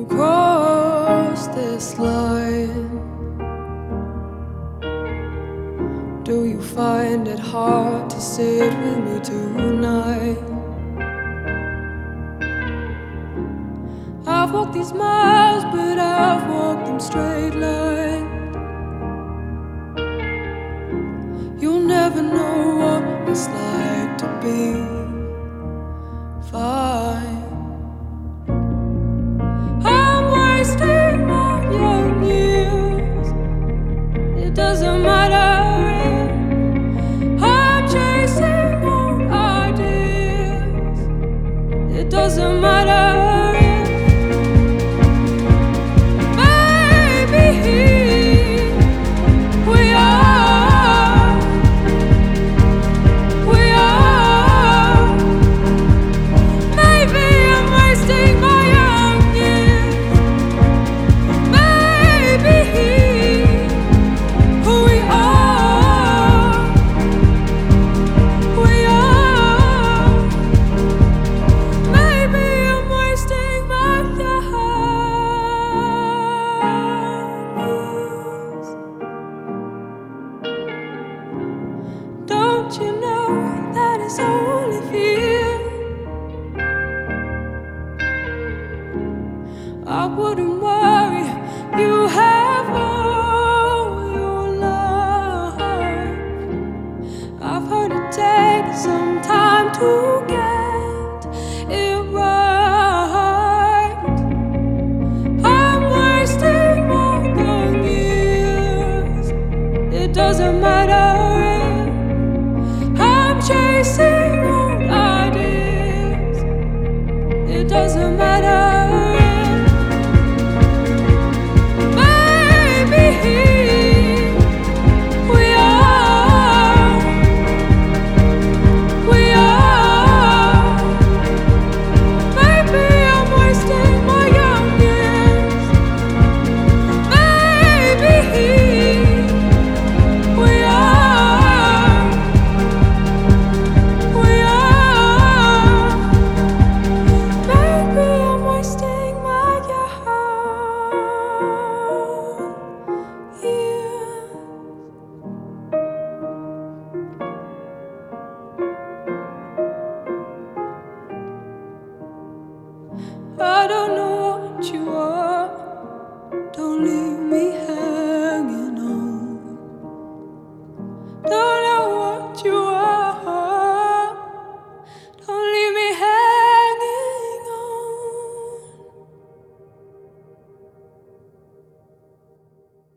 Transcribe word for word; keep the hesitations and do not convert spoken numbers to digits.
cross this line? Do you find it hard to sit with me tonight? I've walked these miles, but I've walked them straight line. You'll never know what it's like to be fine. I'm wasting my young years. It doesn't matter if I'm chasing old ideas. It doesn't matter. Don't you know that it's only fear? I wouldn't worry, you have all your life. I've heard it takes some time to get it right. I'm wasting my young years. It doesn't matter. Chasing old ideas. It doesn't matter. I don't know what you are. Don't leave me